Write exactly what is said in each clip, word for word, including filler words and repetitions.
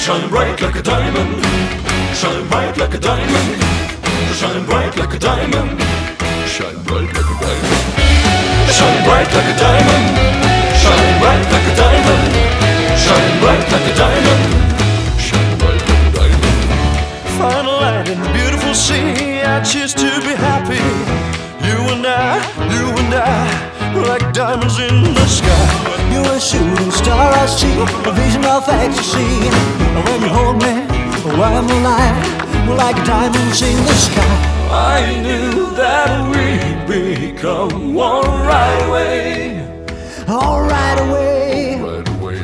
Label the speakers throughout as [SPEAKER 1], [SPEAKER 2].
[SPEAKER 1] Shining bright like a diamond, shining bright like a diamond, shining bright like a diamond, shine bright like a diamond, shining bright like a diamond, shining bright like a diamond, shining bright like a diamond, shine bright like a diamond.
[SPEAKER 2] Find a light in the beautiful sea, I choose to be happy. You and I, you and I, we're like diamonds in the sky.
[SPEAKER 3] You're a shooting star I see, a vision of ecstasy. When you hold me, oh, I'm alive. We're like diamonds in the sky.
[SPEAKER 1] I knew that we'd become one right away,
[SPEAKER 3] All right away.
[SPEAKER 1] right away.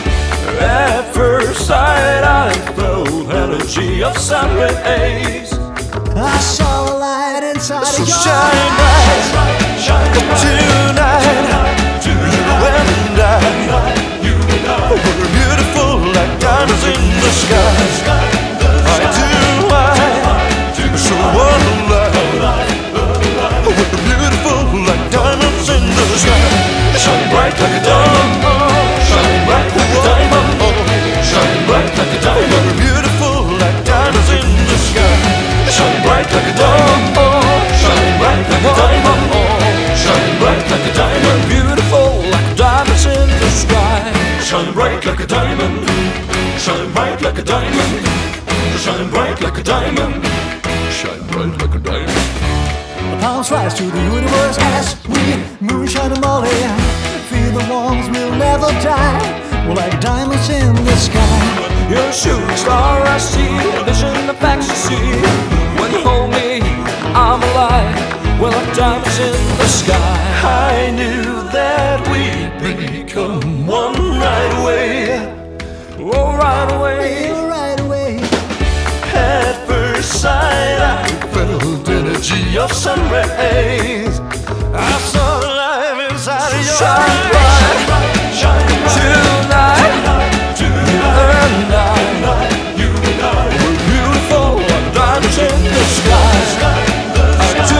[SPEAKER 1] At first sight I felt energy of sun rays.
[SPEAKER 3] I saw a light inside
[SPEAKER 2] So
[SPEAKER 3] of your
[SPEAKER 2] shine
[SPEAKER 3] eyes.
[SPEAKER 2] bright
[SPEAKER 1] Shine bright
[SPEAKER 2] tonight, you and I,
[SPEAKER 1] you and I.
[SPEAKER 2] we're beautiful like diamonds in the sky. I do, I, so alive. We're beautiful like diamonds in the sky.
[SPEAKER 1] Shine bright like a diamond, shine bright like a diamond, shine bright like a diamond.
[SPEAKER 2] We're beautiful like diamonds in the sky.
[SPEAKER 1] Shine bright like a diamond, shine bright like a diamond, shine bright like a diamond.
[SPEAKER 2] Beautiful like diamonds in the sky.
[SPEAKER 1] Shine bright like a diamond, shine bright like a diamond, shine bright like a diamond, shine bright like a diamond.
[SPEAKER 3] The palms rise to the universe as we moonshine and molly. Feel the warmth, we'll never die. We're like diamonds in the sky.
[SPEAKER 2] You're a shooting star I see, a vision of ecstasy. When you hold me, I'm alive. We're like diamonds in the sky. I knew that we'd become one right away. Oh, right away.
[SPEAKER 3] All right away.
[SPEAKER 2] At first sight I felt energy of sun rays. I saw the life inside of your
[SPEAKER 1] Shine
[SPEAKER 2] eyes.
[SPEAKER 1] bright, shine bright
[SPEAKER 2] Tonight,
[SPEAKER 1] tonight,
[SPEAKER 2] and I,
[SPEAKER 1] you and I.
[SPEAKER 2] we're beautiful like diamonds in the sky. I do,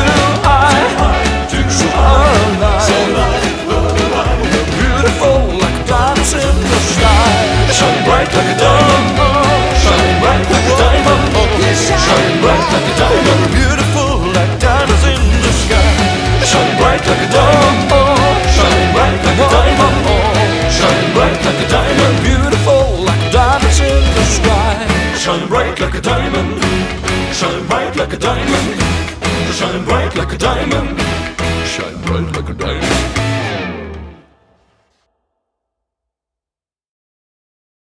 [SPEAKER 2] I, so alive. We're beautiful like diamonds in the sky.
[SPEAKER 1] Shine bright like a diamond, shine bright like a diamond.